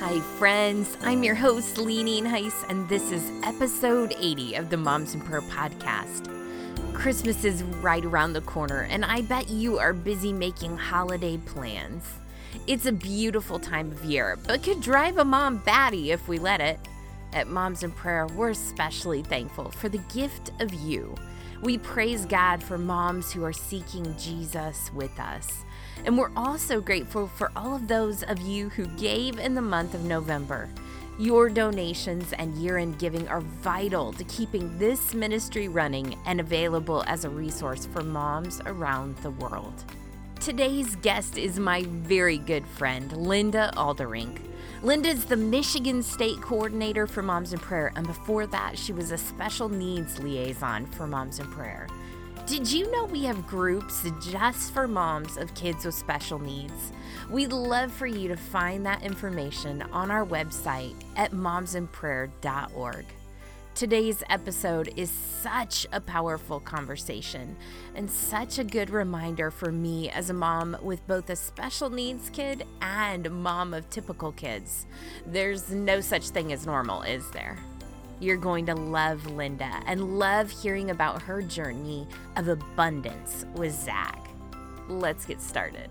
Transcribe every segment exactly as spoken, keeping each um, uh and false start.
Hi, friends. I'm your host, Leaning Heiss, and this is episode eighty of the Moms in Prayer podcast. Christmas is right around the corner, and I bet you are busy making holiday plans. It's a beautiful time of year, but could drive a mom batty if we let it. At Moms in Prayer, we're especially thankful for the gift of you. We praise God for moms who are seeking Jesus with us. And we're also grateful for all of those of you who gave in the month of November. Your donations and year-end giving are vital to keeping this ministry running and available as a resource for moms around the world. Today's guest is my very good friend, Linda Alderink. Linda's the Michigan State Coordinator for Moms in Prayer, and before that, she was a Special Needs Liaison for Moms in Prayer. Did you know we have groups just for moms of kids with special needs? We'd love for you to find that information on our website at moms in prayer dot org. Today's episode is such a powerful conversation and such a good reminder for me as a mom with both a special needs kid and mom of typical kids. There's no such thing as normal, is there? You're going to love Linda and love hearing about her journey of abundance with Zach. Let's get started.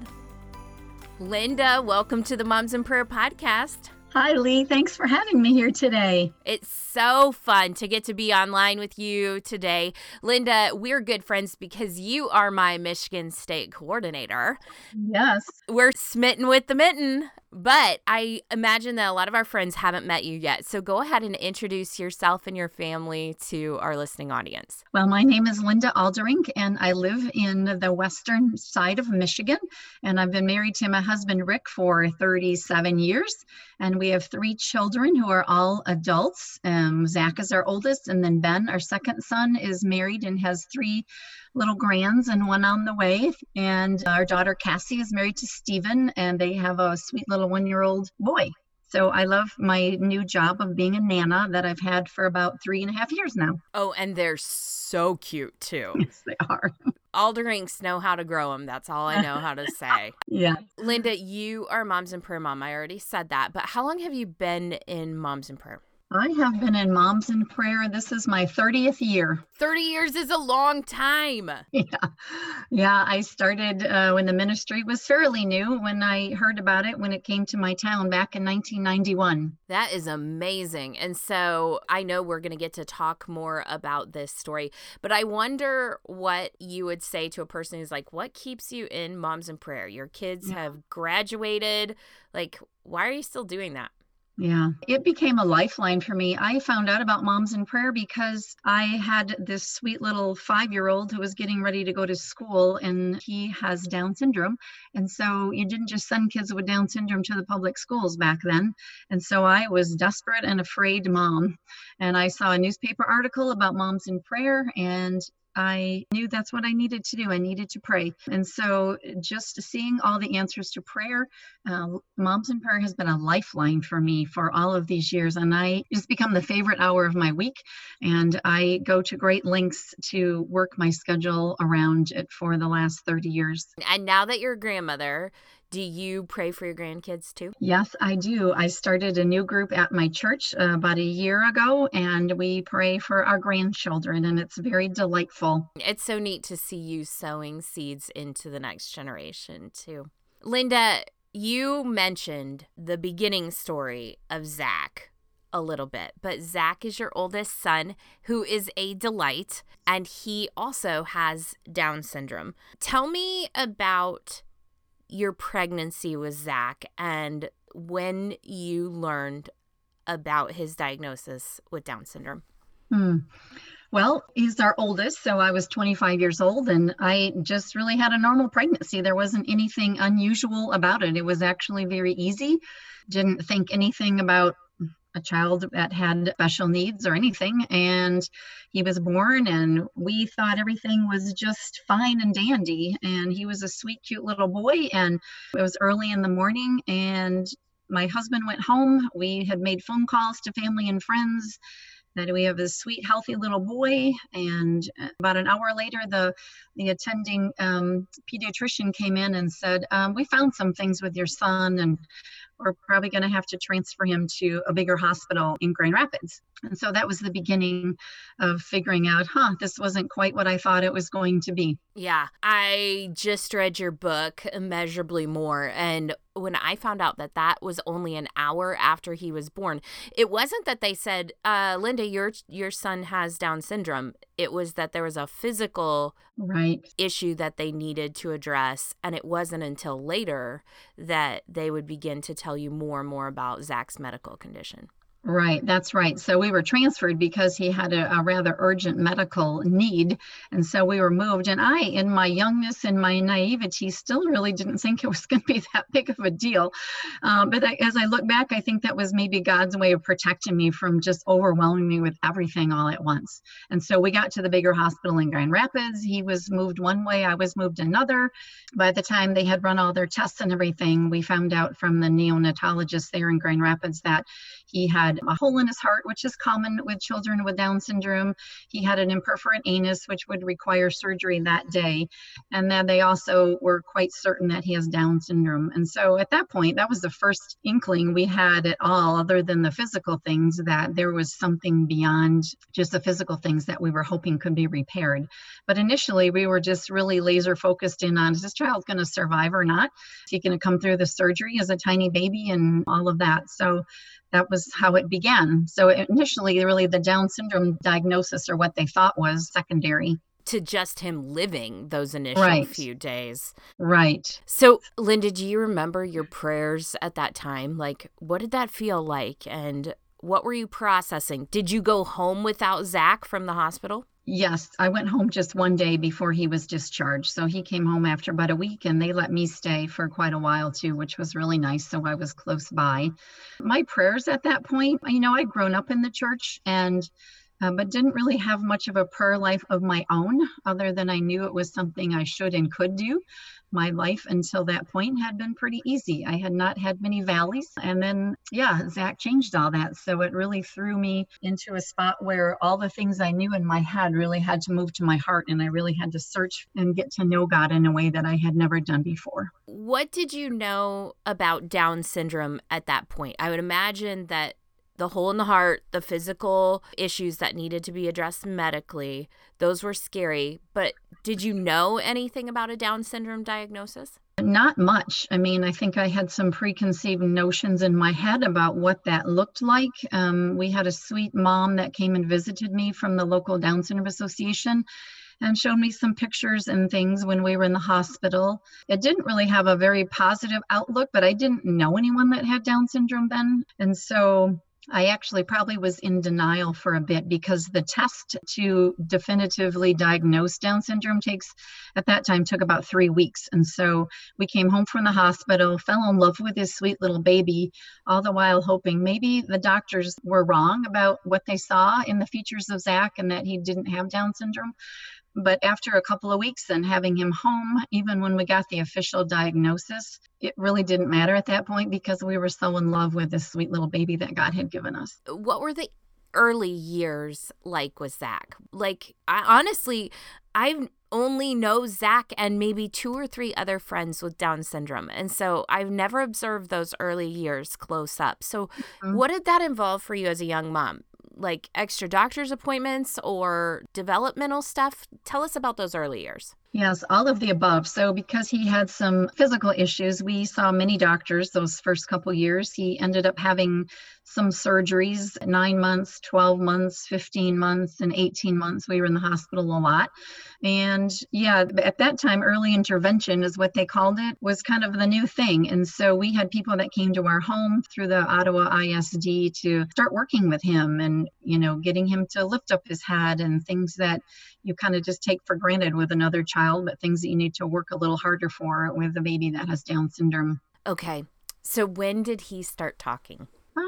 Linda, welcome to the Moms in Prayer podcast. Hi, Lee. Thanks for having me here today. It's so fun to get to be online with you today. Linda, we're good friends because you are my Michigan State Coordinator. Yes. We're smitten with the mitten, but I imagine that a lot of our friends haven't met you yet. So go ahead and introduce yourself and your family to our listening audience. Well, my name is Linda Alderink, and I live in the western side of Michigan. And I've been married to my husband, Rick, for thirty-seven years. And we have three children who are all adults. Um, Zach is our oldest, and then Ben, our second son, is married and has three little grands and one on the way. And our daughter, Cassie, is married to Stephen, and they have a sweet little one-year-old boy. So I love my new job of being a Nana that I've had for about three and a half years now. Oh, and they're so cute, too. Yes, they are. Alderinks know how to grow them. That's all I know how to say. Yeah. Linda, you are Moms in Prayer mom. I already said that. But how long have you been in Moms in Prayer? I have been in Moms in Prayer. This is my thirtieth year. thirty years is a long time. Yeah. Yeah. I started uh, when the ministry was fairly new, when I heard about it, when it came to my town back in nineteen ninety-one. That is amazing. And so I know we're going to get to talk more about this story, but I wonder what you would say to a person who's like, what keeps you in Moms in Prayer? Your kids Yeah. have graduated. Like, why are you still doing that? Yeah, it became a lifeline for me. I found out about Moms in Prayer because I had this sweet little five-year-old who was getting ready to go to school, and he has Down syndrome. And so you didn't just send kids with Down syndrome to the public schools back then. And so I was desperate and afraid mom. And I saw a newspaper article about Moms in Prayer, and I knew that's what I needed to do. I needed to pray. And so just seeing all the answers to prayer, uh, Moms in Prayer has been a lifeline for me for all of these years. And I it's become the favorite hour of my week. And I go to great lengths to work my schedule around it for the last thirty years. And now that you're a grandmother, do you pray for your grandkids too? Yes, I do. I started a new group at my church uh, about a year ago, and we pray for our grandchildren, and it's very delightful. It's so neat to see you sowing seeds into the next generation too. Linda, you mentioned the beginning story of Zach a little bit, but Zach is your oldest son who is a delight, and he also has Down syndrome. Tell me about your pregnancy with Zach and when you learned about his diagnosis with Down syndrome. Hmm. Well, he's our oldest, so I was twenty-five years old, and I just really had a normal pregnancy. There wasn't anything unusual about it. It was actually very easy. Didn't think anything about a child that had special needs or anything. And he was born, and we thought everything was just fine and dandy. And he was a sweet, cute little boy. And it was early in the morning, and my husband went home. We had made phone calls to family and friends that we have this sweet, healthy little boy. And about an hour later, the the attending um, pediatrician came in and said, um, we found some things with your son, and we're probably going to have to transfer him to a bigger hospital in Grand Rapids. And so that was the beginning of figuring out, huh, this wasn't quite what I thought it was going to be. Yeah, I just read your book, Immeasurably More, and when I found out that that was only an hour after he was born, it wasn't that they said, uh, Linda, your your son has Down syndrome. It was that there was a physical right. issue that they needed to address, and it wasn't until later that they would begin to tell you more and more about Zach's medical condition. Right, that's right. So we were transferred because he had a, a rather urgent medical need. And so we were moved. And I, in my youngness and my naivety, still really didn't think it was going to be that big of a deal. Um, but I, as I look back, I think that was maybe God's way of protecting me from just overwhelming me with everything all at once. And so we got to the bigger hospital in Grand Rapids. He was moved one way, I was moved another. By the time they had run all their tests and everything, we found out from the neonatologist there in Grand Rapids that he had a hole in his heart, which is common with children with Down syndrome. He had an imperforate anus, which would require surgery that day. And then they also were quite certain that he has Down syndrome. And so at that point, that was the first inkling we had at all, other than the physical things, that there was something beyond just the physical things that we were hoping could be repaired. But initially, we were just really laser focused in on, is this child going to survive or not? Is he going to come through the surgery as a tiny baby and all of that? So that was how it began. So initially, really, the Down syndrome diagnosis, or what they thought, was secondary to just him living those initial right. few days. Right. So, Linda, do you remember your prayers at that time? Like, what did that feel like? And what were you processing? Did you go home without Zach from the hospital? Yes, I went home just one day before he was discharged. So he came home after about a week, and they let me stay for quite a while too, which was really nice. So I was close by. My prayers at that point, you know, I'd grown up in the church and uh, but didn't really have much of a prayer life of my own, other than I knew it was something I should and could do. My life until that point had been pretty easy. I had not had many valleys. And then, yeah, Zach changed all that. So it really threw me into a spot where all the things I knew in my head really had to move to my heart. And I really had to search and get to know God in a way that I had never done before. What did you know about Down syndrome at that point? I would imagine that the hole in the heart, the physical issues that needed to be addressed medically, those were scary. But did you know anything about a Down syndrome diagnosis? Not much. I mean, I think I had some preconceived notions in my head about what that looked like. Um, we had a sweet mom that came and visited me from the local Down Syndrome Association and showed me some pictures and things when we were in the hospital. It didn't really have a very positive outlook, but I didn't know anyone that had Down syndrome then. And so I actually probably was in denial for a bit, because the test to definitively diagnose Down syndrome takes, at that time, took about three weeks. And so we came home from the hospital, fell in love with this sweet little baby, all the while hoping maybe the doctors were wrong about what they saw in the features of Zach and that he didn't have Down syndrome. But after a couple of weeks and having him home, even when we got the official diagnosis, it really didn't matter at that point, because we were so in love with this sweet little baby that God had given us. What were the early years like with Zach? Like, I, honestly, I only know Zach and maybe two or three other friends with Down syndrome. And so I've never observed those early years close up. So mm-hmm. What did that involve for you as a young mom? Like extra doctor's appointments or developmental stuff? Tell us about those early years. Yes, all of the above. So because he had some physical issues, we saw many doctors those first couple years. He ended up having some surgeries, nine months, twelve months, fifteen months, and eighteen months. We were in the hospital a lot. And yeah, at that time, early intervention is what they called it, was kind of the new thing. And so we had people that came to our home through the Ottawa I S D to start working with him and, you know, getting him to lift up his head and things that you kind of just take for granted with another child, but things that you need to work a little harder for with a baby that has Down syndrome. Okay. So when did he start talking? Uh,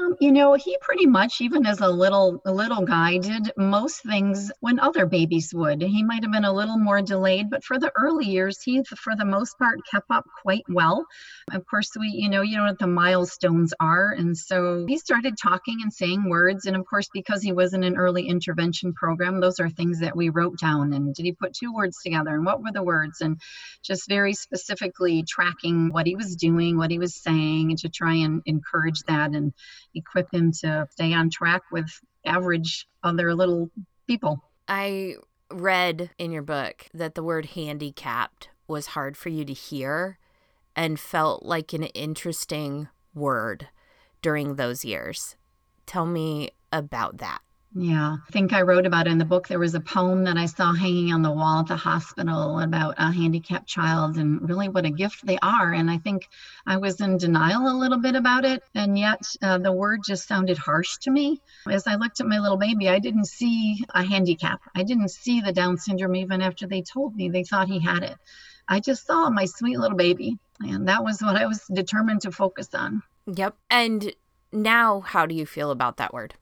Um, you know, he pretty much, even as a little a little guy, did most things when other babies would. He might have been a little more delayed, but for the early years, he, for the most part, kept up quite well. Of course, we, you know, you know what the milestones are, and so he started talking and saying words. And of course, because he was in an early intervention program, those are things that we wrote down. And did he put two words together? And what were the words? And just very specifically tracking what he was doing, what he was saying, and to try and encourage that and equip him to stay on track with average other little people. I read in your book that the word handicapped was hard for you to hear and felt like an interesting word during those years. Tell me about that. Yeah, I think I wrote about it in the book. There was a poem that I saw hanging on the wall at the hospital about a handicapped child and really what a gift they are. And I think I was in denial a little bit about it. And yet uh, the word just sounded harsh to me. As I looked at my little baby, I didn't see a handicap. I didn't see the Down syndrome even after they told me they thought he had it. I just saw my sweet little baby. And that was what I was determined to focus on. Yep. And now, how do you feel about that word?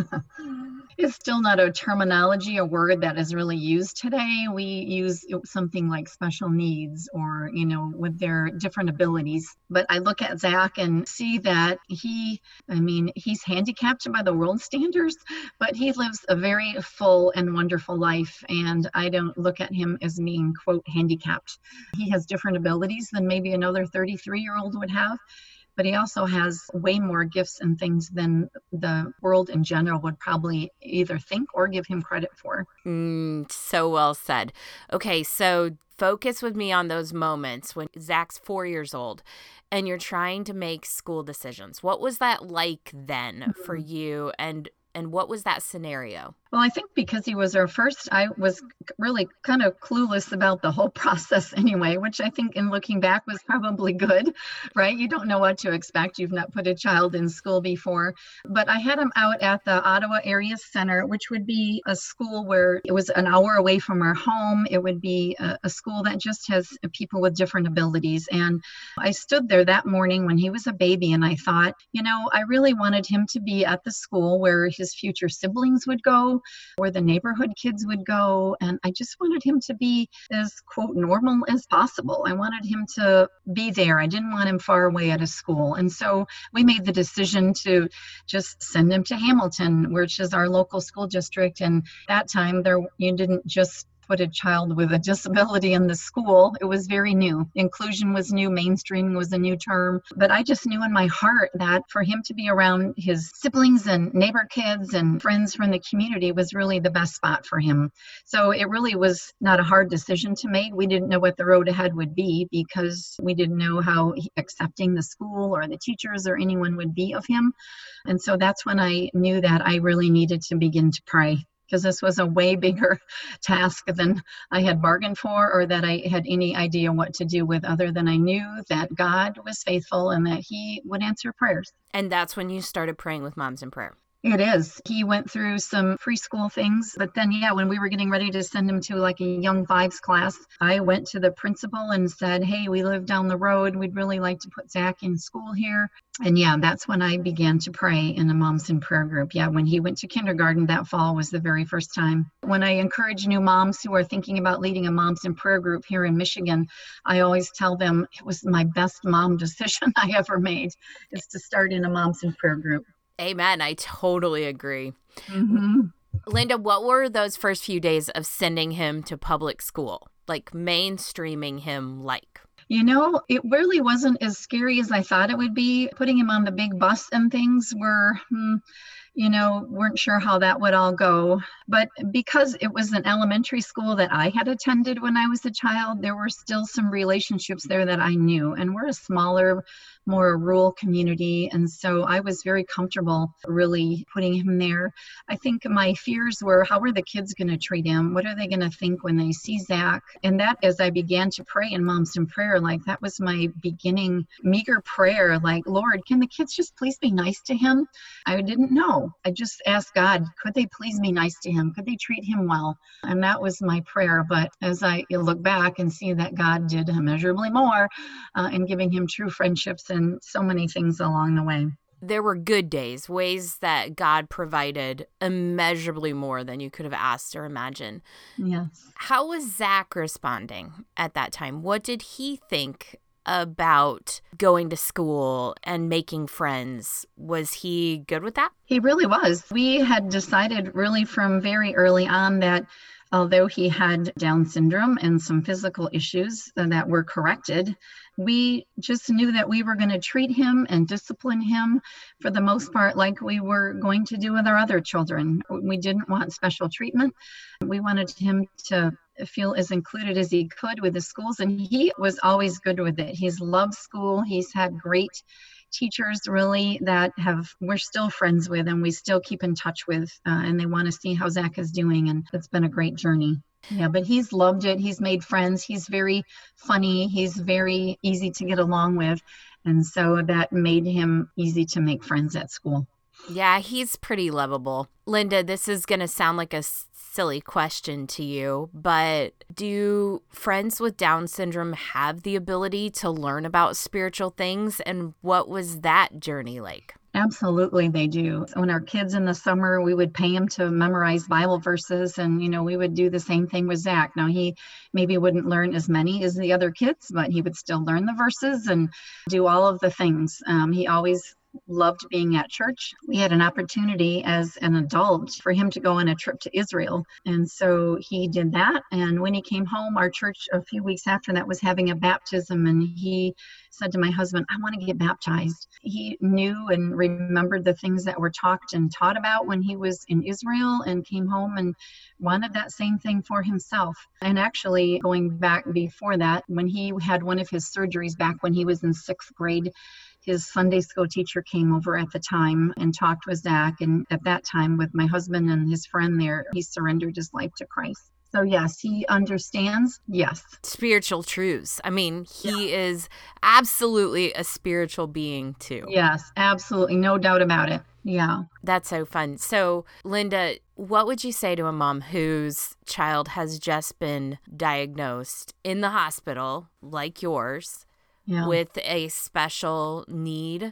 It's still not a terminology, a word that is really used today. We use something like special needs or, you know, with their different abilities. But I look at Zach and see that he, I mean, he's handicapped by the world standards, but he lives a very full and wonderful life. And I don't look at him as being, quote, handicapped. He has different abilities than maybe another thirty-three-year-old would have. But he also has way more gifts and things than the world in general would probably either think or give him credit for. Mm, so well said. Okay, so focus with me on those moments when Zach's four years old and you're trying to make school decisions. What was that like then mm-hmm. for you, and and what was that scenario? Well, I think because he was our first, I was really kind of clueless about the whole process anyway, which I think in looking back was probably good, right? You don't know what to expect. You've not put a child in school before. But I had him out at the Ottawa Area Center, which would be a school where it was an hour away from our home. It would be a, a school that just has people with different abilities. And I stood there that morning when he was a baby and I thought, you know, I really wanted him to be at the school where his future siblings would go, where the neighborhood kids would go. And I just wanted him to be as, quote, normal as possible. I wanted him to be there. I didn't want him far away at a school. And so we made the decision to just send him to Hamilton, which is our local school district. And that time there, you didn't just put a child with a disability in the school. It was very new. Inclusion was new. Mainstreaming was a new term. But I just knew in my heart that for him to be around his siblings and neighbor kids and friends from the community was really the best spot for him. So it really was not a hard decision to make. We didn't know what the road ahead would be because we didn't know how accepting the school or the teachers or anyone would be of him. And so that's when I knew that I really needed to begin to pray, because this was a way bigger task than I had bargained for or that I had any idea what to do with, other than I knew that God was faithful and that he would answer prayers. And that's when you started praying with Moms in Prayer. It is. He went through some preschool things, but then, yeah, when we were getting ready to send him to like a Young Fives class, I went to the principal and said, hey, we live down the road. We'd really like to put Zach in school here. And yeah, that's when I began to pray in the Moms in Prayer group. Yeah, when he went to kindergarten that fall was the very first time. When I encourage new moms who are thinking about leading a Moms in Prayer group here in Michigan, I always tell them it was my best mom decision I ever made, is to start in a Moms in Prayer group. Amen. I totally agree. Mm-hmm. Linda, what were those first few days of sending him to public school, like mainstreaming him like? You know, it really wasn't as scary as I thought it would be. Putting him on the big bus and things were, hmm, you know, weren't sure how that would all go. But because it was an elementary school that I had attended when I was a child, there were still some relationships there that I knew. And we're a smaller, more rural community. And so I was very comfortable really putting him there. I think my fears were, how are the kids going to treat him? What are they going to think when they see Zach? And that, as I began to pray in Moms in Prayer, like that was my beginning meager prayer, like, Lord, can the kids just please be nice to him? I didn't know. I just asked God, could they please be nice to him? Could they treat him well? And that was my prayer. But as I look back and see that God did immeasurably more uh, in giving him true friendships and so many things along the way. there were good days, ways that God provided immeasurably more than you could have asked or imagined. Yes. How was Zach responding at that time? What did he think about going to school and making friends? Was he good with that? He really was. We had decided really from very early on that although he had Down syndrome and some physical issues that were corrected, we just knew that we were going to treat him and discipline him for the most part like we were going to do with our other children. We didn't want special treatment. We wanted him to feel as included as he could with the schools, and he was always good with it. He's loved school. He's had great teachers really that have we're still friends with and we still keep in touch with, uh, and they want to see how Zach is doing, and it's been a great journey. Yeah, but he's loved it. He's made friends. He's very funny. He's very easy to get along with, and so that made him easy to make friends at school. Yeah, he's pretty lovable. Linda, this is going to sound like a silly question to you, but do friends with Down syndrome have the ability to learn about spiritual things? And what was that journey like? Absolutely, they do. When our kids in the summer, we would pay them to memorize Bible verses, and, you know, we would do the same thing with Zach. Now, he maybe wouldn't learn as many as the other kids, but he would still learn the verses and do all of the things. Um, he always loved being at church. We had an opportunity as an adult for him to go on a trip to Israel. And so he did that. And when he came home, our church a few weeks after that was having a baptism. And he said to my husband, I want to get baptized. He knew and remembered the things that were talked and taught about when he was in Israel, and came home and wanted that same thing for himself. And actually going back before that, when he had one of his surgeries back when he was in sixth grade, his Sunday school teacher came over at the time and talked with Zach. And at that time, with my husband and his friend there, he surrendered his life to Christ. So yes, he understands. Yes. Spiritual truths. I mean, he yeah. is absolutely a spiritual being too. Yes, absolutely. No doubt about it. Yeah. That's so fun. So, Linda, what would you say to a mom whose child has just been diagnosed in the hospital, like yours, yeah. with a special need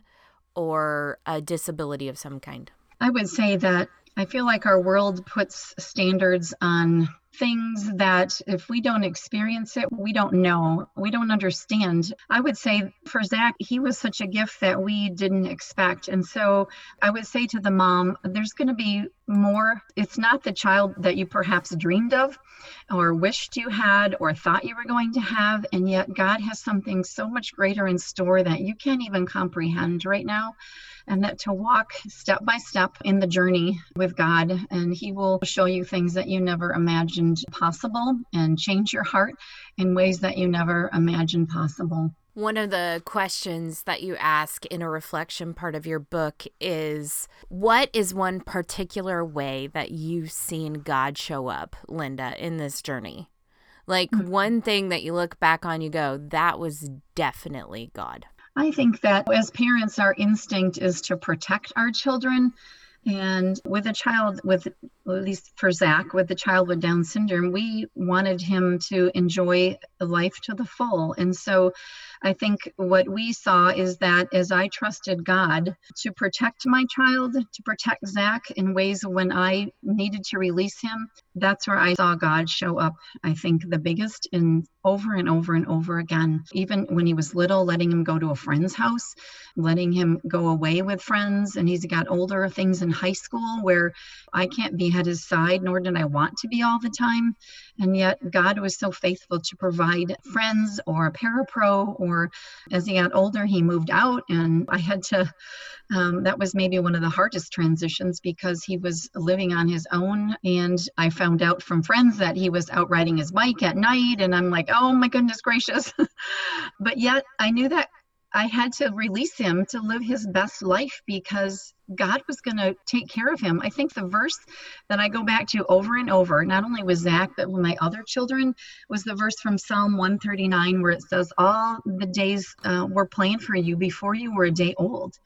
or a disability of some kind? I would say that I feel like our world puts standards on things that if we don't experience it, we don't know, we don't understand. I would say for Zach, he was such a gift that we didn't expect. And so I would say to the mom, there's going to be more. It's not the child that you perhaps dreamed of or wished you had or thought you were going to have. And yet God has something so much greater in store that you can't even comprehend right now. And that to walk step by step in the journey with God, and he will show you things that you never imagined possible and change your heart in ways that you never imagined possible. One of the questions that you ask in a reflection part of your book is, what is one particular way that you've seen God show up, Linda, in this journey? Like mm-hmm. one thing that you look back on, you go, that was definitely God. I think that as parents, our instinct is to protect our children. And with a child with, at least for Zach, with the child with Down syndrome, we wanted him to enjoy life to the full. And so I think what we saw is that as I trusted God to protect my child, to protect Zach in ways when I needed to release him, that's where I saw God show up, I think, the biggest, and over and over and over again. Even when he was little, letting him go to a friend's house, letting him go away with friends. And he's got older things in high school where I can't be at his side, nor did I want to be all the time. And yet God was so faithful to provide friends or a parapro, or as he got older, he moved out, and I had to, um, that was maybe one of the hardest transitions because he was living on his own. And I found out from friends that he was out riding his bike at night. And I'm like, oh my goodness gracious. But yet I knew that I had to release him to live his best life because God was going to take care of him. I think the verse that I go back to over and over, not only with Zach, but with my other children, was the verse from Psalm one thirty-nine, where it says, all the days uh, were planned for you before you were a day old.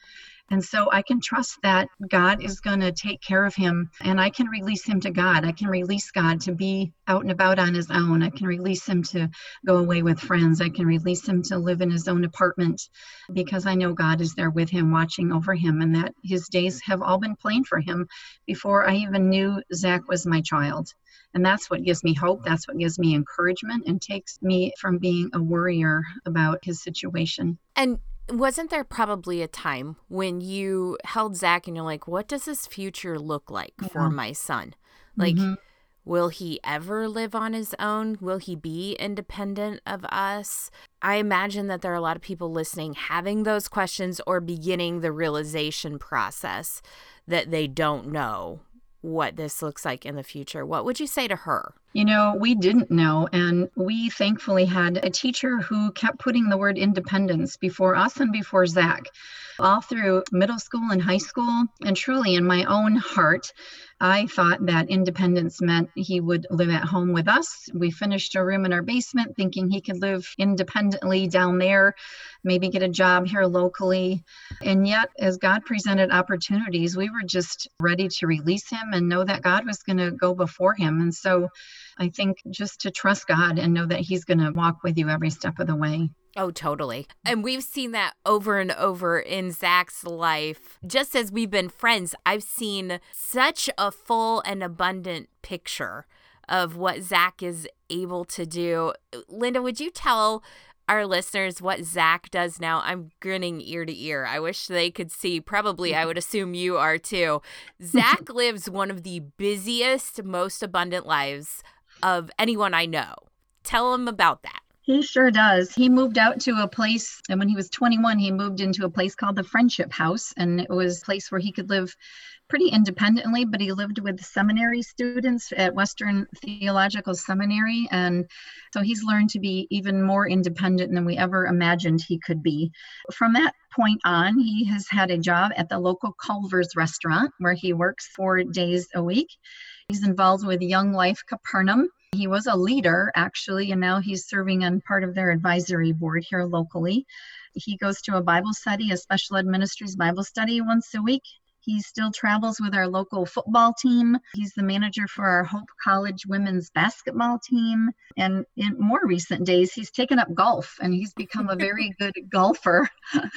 And so I can trust that God is going to take care of him, and I can release him to God. I can release God to be out and about on his own. I can release him to go away with friends. I can release him to live in his own apartment because I know God is there with him, watching over him, and that his days have all been planned for him before I even knew Zach was my child. And that's what gives me hope. That's what gives me encouragement and takes me from being a worrier about his situation. And wasn't there probably a time when you held Zach and you're like, what does this future look like yeah. for my son? Like, mm-hmm. will he ever live on his own? Will he be independent of us? I imagine that there are a lot of people listening having those questions or beginning the realization process that they don't know what this looks like in the future. What would you say to her? You know, we didn't know, and we thankfully had a teacher who kept putting the word independence before us and before Zach, all through middle school and high school. And truly, in my own heart, I thought that independence meant he would live at home with us. We finished a room in our basement thinking he could live independently down there, maybe get a job here locally. And yet, as God presented opportunities, we were just ready to release him and know that God was going to go before him. And so I think just to trust God and know that he's going to walk with you every step of the way. Oh, totally. And we've seen that over and over in Zach's life. Just as we've been friends, I've seen such a full and abundant picture of what Zach is able to do. Linda, would you tell our listeners what Zach does now? I'm grinning ear to ear. I wish they could see. Probably, I would assume you are too. Zach lives one of the busiest, most abundant lives of anyone I know. Tell him about that. He sure does. He moved out to a place, and when he was twenty-one, he moved into a place called the Friendship House, and it was a place where he could live pretty independently, but he lived with seminary students at Western Theological Seminary, and so he's learned to be even more independent than we ever imagined he could be. From that point on, he has had a job at the local Culver's restaurant where he works four days a week. He's involved with Young Life Capernaum. He was a leader, actually, and now he's serving on part of their advisory board here locally. He goes to a Bible study, a special ed ministries Bible study once a week. He still travels with our local football team. He's the manager for our Hope College women's basketball team. And in more recent days, he's taken up golf, and he's become a very good golfer.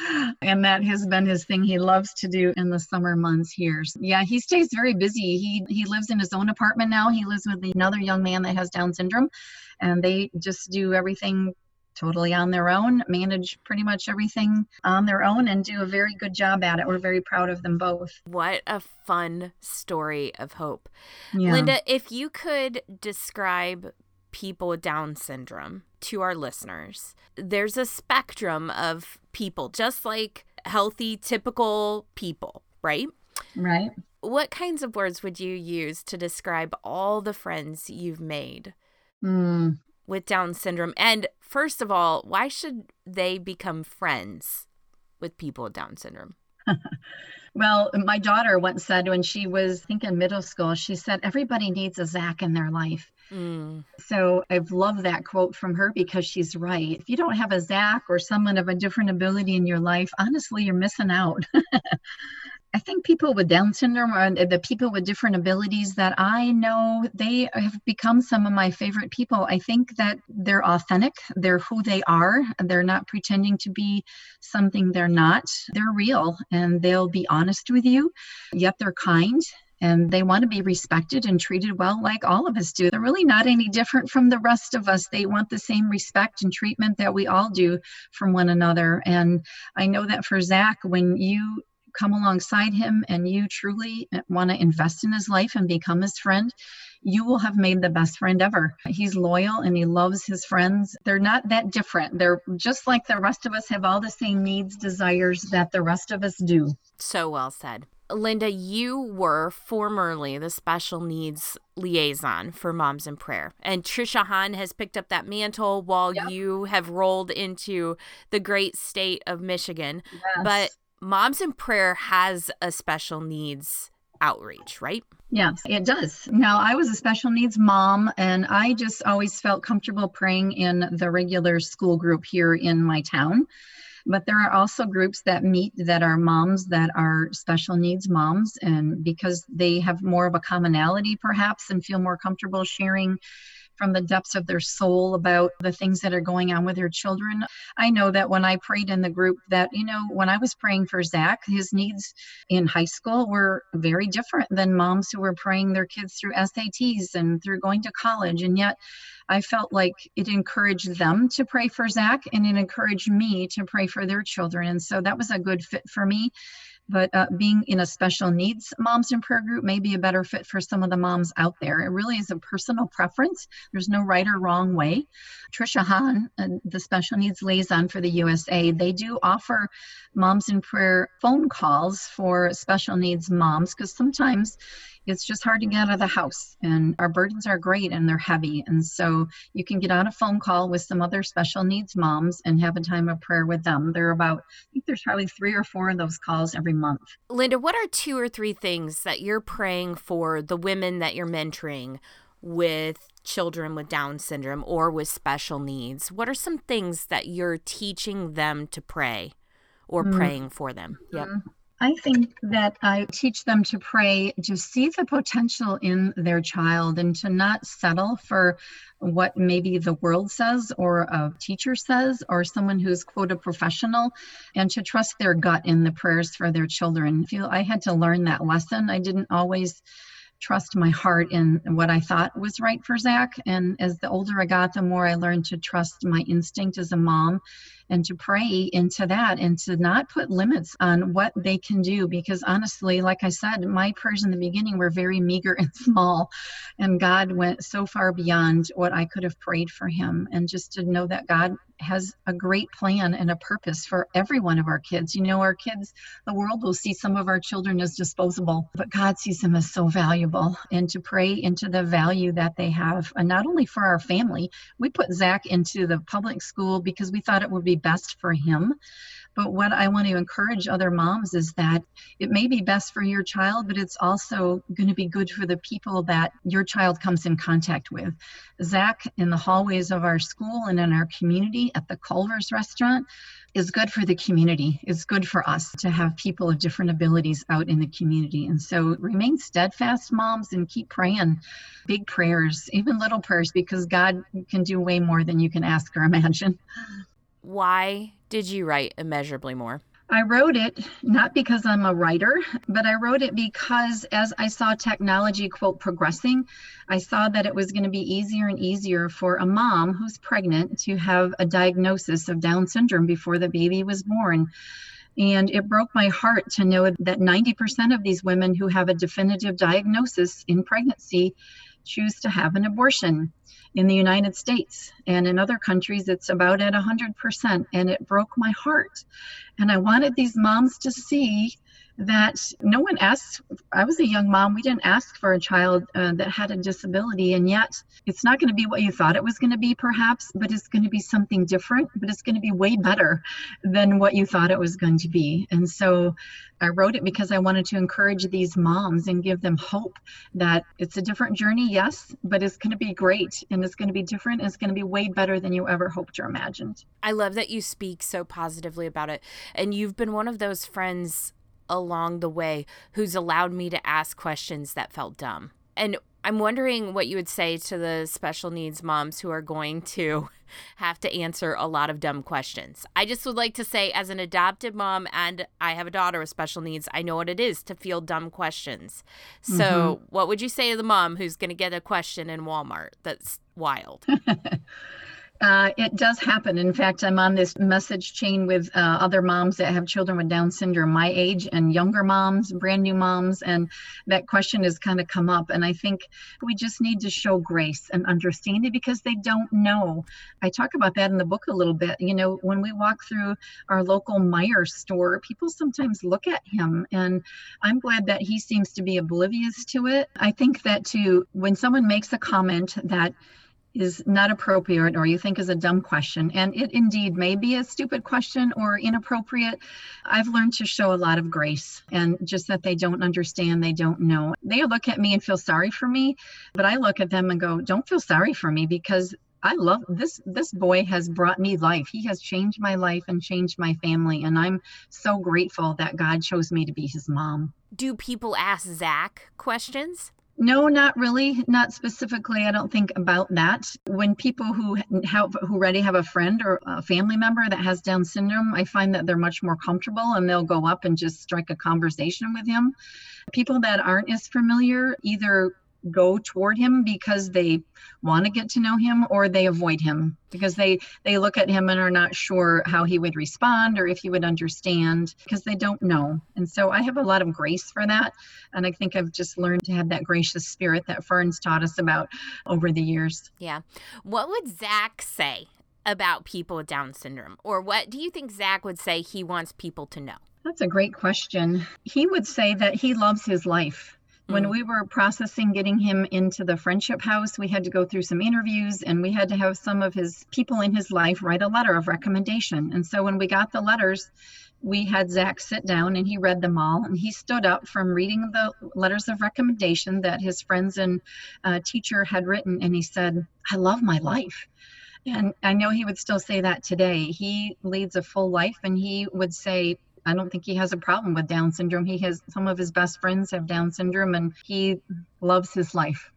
And that has been his thing he loves to do in the summer months here. Yeah, he stays very busy. He he lives in his own apartment now. He lives with another young man that has Down syndrome, and they just do everything totally on their own, manage pretty much everything on their own, and do a very good job at it. We're very proud of them both. What a fun story of hope. Yeah. Linda, if you could describe people with Down syndrome to our listeners, there's a spectrum of people, just like healthy, typical people, right? Right. What kinds of words would you use to describe all the friends you've made Mm. with Down syndrome? And first of all, why should they become friends with people with Down syndrome? Well, my daughter once said when she was, I think, in middle school, she said, everybody needs a Zach in their life. Mm. So I've loved that quote from her because she's right. If you don't have a Zach or someone of a different ability in your life, honestly, you're missing out. I think people with Down syndrome or the people with different abilities that I know, they have become some of my favorite people. I think that they're authentic. They're who they are. They're not pretending to be something they're not. They're real, and they'll be honest with you, yet they're kind. And they want to be respected and treated well like all of us do. They're really not any different from the rest of us. They want the same respect and treatment that we all do from one another. And I know that for Zach, when you come alongside him and you truly want to invest in his life and become his friend, you will have made the best friend ever. He's loyal and he loves his friends. They're not that different. They're just like the rest of us, have all the same needs, desires that the rest of us do. So well said. Linda, you were formerly the special needs liaison for Moms in Prayer, and Trisha Hahn has picked up that mantle while yep. you have rolled into the great state of Michigan. Yes. But Moms in Prayer has a special needs outreach, right? Yes, it does. Now, I was a special needs mom, and I just always felt comfortable praying in the regular school group here in my town. But there are also groups that meet that are moms that are special needs moms, and because they have more of a commonality perhaps and feel more comfortable sharing from the depths of their soul about the things that are going on with their children. I know that when I prayed in the group that, you know, when I was praying for Zach, his needs in high school were very different than moms who were praying their kids through S A Ts and through going to college. And yet I felt like it encouraged them to pray for Zach, and it encouraged me to pray for their children. And so that was a good fit for me. But uh, being in a special needs moms in prayer group may be a better fit for some of the moms out there. It really is a personal preference. There's no right or wrong way. Tricia Hahn, uh, the special needs liaison for the U S A, they do offer moms in prayer phone calls for special needs moms, because sometimes it's just hard to get out of the house, and our burdens are great and they're heavy. And so you can get on a phone call with some other special needs moms and have a time of prayer with them. There are about, I think there's probably three or four of those calls every month. Linda, what are two or three things that you're praying for the women that you're mentoring with children with Down syndrome or with special needs? What are some things that you're teaching them to pray or mm. praying for them? Yep. Mm. I think that I teach them to pray, to see the potential in their child and to not settle for what maybe the world says or a teacher says or someone who's, quote, a professional, and to trust their gut in the prayers for their children. I feel I had to learn that lesson. I didn't always trust my heart in what I thought was right for Zach. And as the older I got, the more I learned to trust my instinct as a mom and to pray into that and to not put limits on what they can do. Because honestly, like I said, my prayers in the beginning were very meager and small, and God went so far beyond what I could have prayed for him. And just to know that God has a great plan and a purpose for every one of our kids. You know, our kids, the world will see some of our children as disposable, but God sees them as so valuable. And to pray into the value that they have, and not only for our family. We put Zach into the public school because we thought it would be best for him. But what I want to encourage other moms is that it may be best for your child, but it's also going to be good for the people that your child comes in contact with. Zach, in the hallways of our school and in our community at the Culver's restaurant, is good for the community. It's good for us to have people of different abilities out in the community. And so remain steadfast, moms, and keep praying big prayers, even little prayers, because God can do way more than you can ask or imagine. Why did you write Immeasurably More? I wrote it not because I'm a writer, but I wrote it because as I saw technology, quote, progressing, I saw that it was going to be easier and easier for a mom who's pregnant to have a diagnosis of Down syndrome before the baby was born. And it broke my heart to know that ninety percent of these women who have a definitive diagnosis in pregnancy choose to have an abortion. In the United States and in other countries, it's about at one hundred percent. And it broke my heart. And I wanted these moms to see that no one asked. I was a young mom. We didn't ask for a child uh, that had a disability. And yet it's not going to be what you thought it was going to be, perhaps, but it's going to be something different. But it's going to be way better than what you thought it was going to be. And so I wrote it because I wanted to encourage these moms and give them hope that it's a different journey, yes, but it's going to be great and it's going to be different. And it's going to be way better than you ever hoped or imagined. I love that you speak so positively about it. And you've been one of those friends along the way who's allowed me to ask questions that felt dumb. And I'm wondering what you would say to the special needs moms who are going to have to answer a lot of dumb questions. I just would like to say, as an adopted mom, and I have a daughter with special needs, I know what it is to feel dumb questions. So mm-hmm. What would you say to the mom who's going to get a question in Walmart that's wild? Uh, it does happen. In fact, I'm on this message chain with uh, other moms that have children with Down syndrome, my age and younger moms, brand new moms, and that question has kind of come up. And I think we just need to show grace and understanding because they don't know. I talk about that in the book a little bit. You know, when we walk through our local Meijer store, people sometimes look at him, and I'm glad that he seems to be oblivious to it. I think that too, when someone makes a comment that is not appropriate or you think is a dumb question, and it indeed may be a stupid question or inappropriate, I've learned to show a lot of grace and just that they don't understand, they don't know. They look at me and feel sorry for me, but I look at them and go, don't feel sorry for me, because I love this. This boy has brought me life. He has changed my life and changed my family. And I'm so grateful that God chose me to be his mom. Do people ask Zach questions? No, not really. Not specifically. I don't think about that. When people who have who already have a friend or a family member that has Down syndrome, I find that they're much more comfortable and they'll go up and just strike a conversation with him. People that aren't as familiar either go toward him because they want to get to know him, or they avoid him because they they look at him and are not sure how he would respond or if he would understand, because they don't know. And so I have a lot of grace for that, and I think I've just learned to have that gracious spirit that Fern's taught us about over the years. Yeah. What would Zach say about people with Down syndrome, or what do you think Zach would say he wants people to know? That's a great question. He would say that he loves his life. When we were processing getting him into the Friendship House, we had to go through some interviews, and we had to have some of his people in his life write a letter of recommendation. And so when we got the letters, we had Zach sit down and he read them all. And he stood up from reading the letters of recommendation that his friends and uh, teacher had written. And he said, "I love my life." And I know he would still say that today. He leads a full life, and he would say, I don't think he has a problem with Down syndrome. He has some of his best friends have Down syndrome, and he loves his life.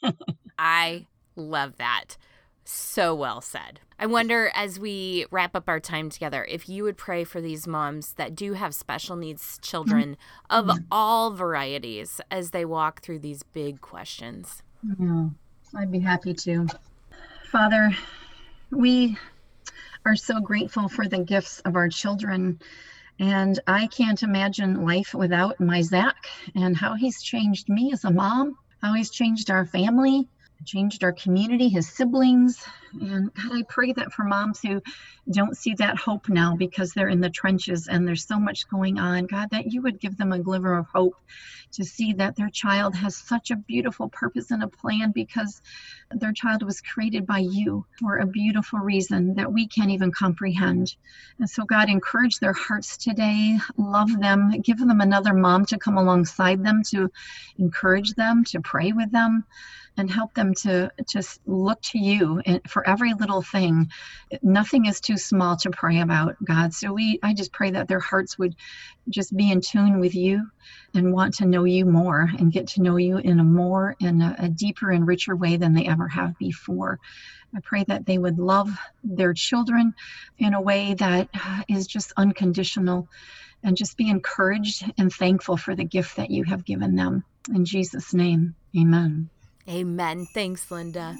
I love that. So well said. I wonder, as we wrap up our time together, if you would pray for these moms that do have special needs children mm-hmm. of all varieties as they walk through these big questions. Yeah, I'd be happy to. Father, we are so grateful for the gifts of our children. And I can't imagine life without my Zach, and how he's changed me as a mom, how he's changed our family, changed our community, his siblings. And God, I pray that for moms who don't see that hope now because they're in the trenches and there's so much going on, God, that you would give them a glimmer of hope to see that their child has such a beautiful purpose and a plan, because their child was created by you for a beautiful reason that we can't even comprehend. And so, God, encourage their hearts today, love them, give them another mom to come alongside them, to encourage them, to pray with them, and help them to just look to you for every little thing. Nothing is too small to pray about, God. So we, I just pray that their hearts would just be in tune with you and want to know you more and get to know you in a more and a, a deeper and richer way than they ever have before. I pray that they would love their children in a way that is just unconditional, and just be encouraged and thankful for the gift that you have given them. In Jesus' name, amen. Amen. Thanks, Linda.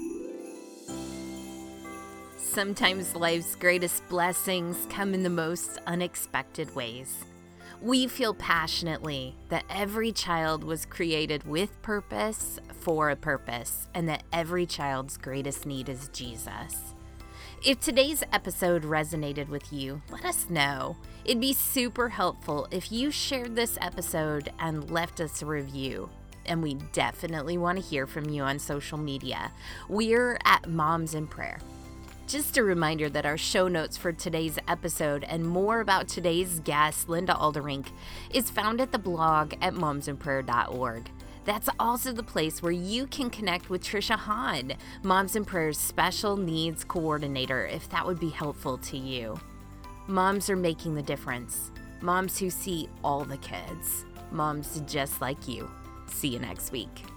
Sometimes life's greatest blessings come in the most unexpected ways. We feel passionately that every child was created with purpose for a purpose, and that every child's greatest need is Jesus. If today's episode resonated with you, let us know. It'd be super helpful if you shared this episode and left us a review. And we definitely want to hear from you on social media. We're at Moms in Prayer. Just a reminder that our show notes for today's episode and more about today's guest, Linda Alderink, is found at the blog at moms in prayer dot org. That's also the place where you can connect with Trisha Hahn, Moms in Prayer's Special Needs Coordinator, if that would be helpful to you. Moms are making the difference. Moms who see all the kids. Moms just like you. See you next week.